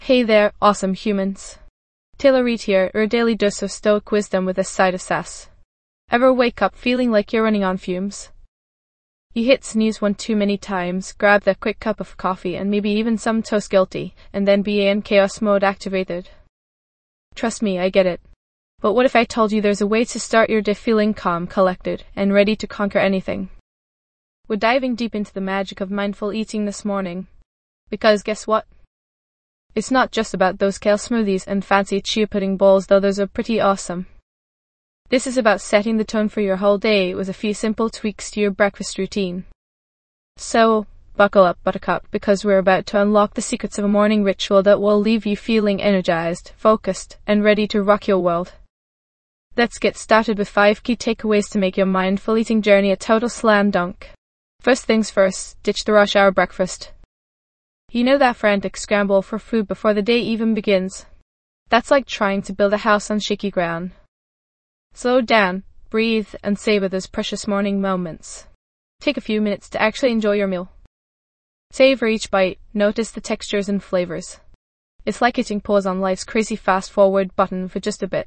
Hey there, awesome humans. Taylor Reid here, your daily dose of stoic wisdom with a side of sass. Ever wake up feeling like you're running on fumes? You hit snooze one too many times, grab that quick cup of coffee and maybe even some toast guilty, and then be in chaos mode activated. Trust me, I get it. But what if I told you there's a way to start your day feeling calm, collected, and ready to conquer anything? We're diving deep into the magic of mindful eating this morning. Because guess what? It's not just about those kale smoothies and fancy chia pudding bowls, though those are pretty awesome. This is about setting the tone for your whole day with a few simple tweaks to your breakfast routine. So, buckle up, buttercup, because we're about to unlock the secrets of a morning ritual that will leave you feeling energized, focused, and ready to rock your world. Let's get started with 5 key takeaways to make your mindful eating journey a total slam dunk. First things first, ditch the rush hour breakfast. You know that frantic scramble for food before the day even begins? That's like trying to build a house on shaky ground. Slow down, breathe, and savor those precious morning moments. Take a few minutes to actually enjoy your meal. Savor each bite, notice the textures and flavors. It's like hitting pause on life's crazy fast-forward button for just a bit.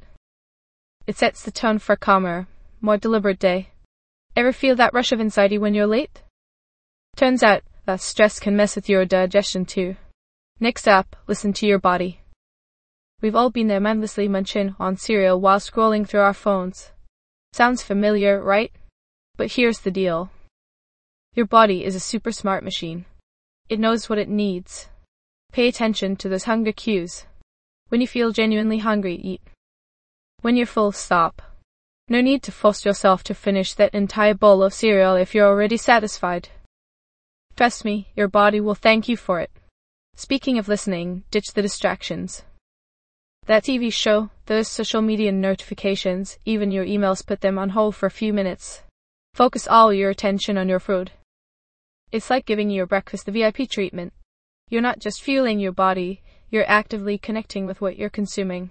It sets the tone for a calmer, more deliberate day. Ever feel that rush of anxiety when you're late? Turns out, that stress can mess with your digestion too. Next up, listen to your body. We've all been there mindlessly munching on cereal while scrolling through our phones. Sounds familiar, right? But here's the deal. Your body is a super smart machine. It knows what it needs. Pay attention to those hunger cues. When you feel genuinely hungry, eat. When you're full, stop. No need to force yourself to finish that entire bowl of cereal if you're already satisfied. Trust me, your body will thank you for it. Speaking of listening, ditch the distractions. That TV show, those social media notifications, even your emails, put them on hold for a few minutes. Focus all your attention on your food. It's like giving your breakfast the VIP treatment. You're not just fueling your body, you're actively connecting with what you're consuming.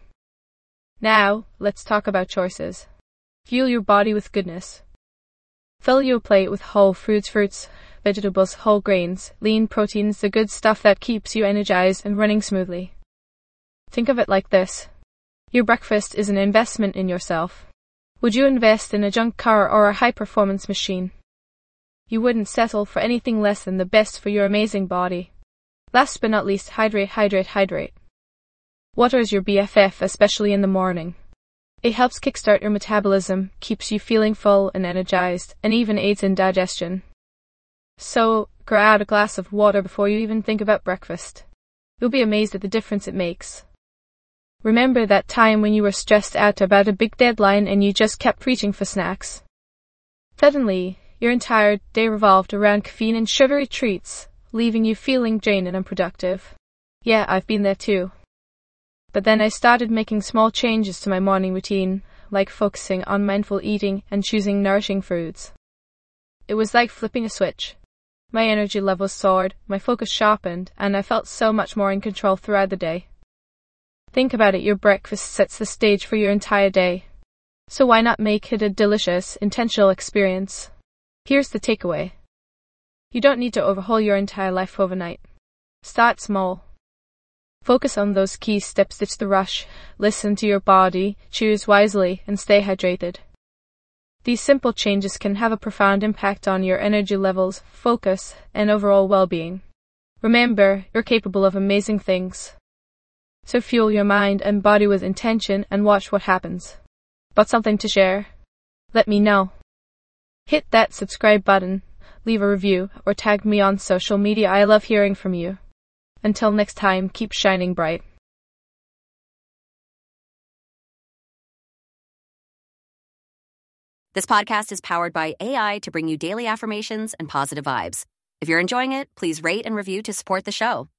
Now, let's talk about choices. Fuel your body with goodness. Fill your plate with whole fruits, vegetables, whole grains, lean proteins, the good stuff that keeps you energized and running smoothly. Think of it like this. Your breakfast is an investment in yourself. Would you invest in a junk car or a high-performance machine? You wouldn't settle for anything less than the best for your amazing body. Last but not least, hydrate. Water is your BFF, especially in the morning. It helps kickstart your metabolism, keeps you feeling full and energized, and even aids in digestion. So, grab a glass of water before you even think about breakfast. You'll be amazed at the difference it makes. Remember that time when you were stressed out about a big deadline and you just kept reaching for snacks? Suddenly, your entire day revolved around caffeine and sugary treats, leaving you feeling drained and unproductive. Yeah, I've been there too. But then I started making small changes to my morning routine, like focusing on mindful eating and choosing nourishing foods. It was like flipping a switch. My energy levels soared, my focus sharpened, and I felt so much more in control throughout the day. Think about it, your breakfast sets the stage for your entire day. So why not make it a delicious, intentional experience? Here's the takeaway. You don't need to overhaul your entire life overnight. Start small. Focus on those key steps, ditch the rush, listen to your body, choose wisely, and stay hydrated. These simple changes can have a profound impact on your energy levels, focus, and overall well-being. Remember, you're capable of amazing things. So fuel your mind and body with intention and watch what happens. Got something to share? Let me know. Hit that subscribe button, leave a review, or tag me on social media. I love hearing from you. Until next time, keep shining bright. This podcast is powered by AI to bring you daily affirmations and positive vibes. If you're enjoying it, please rate and review to support the show.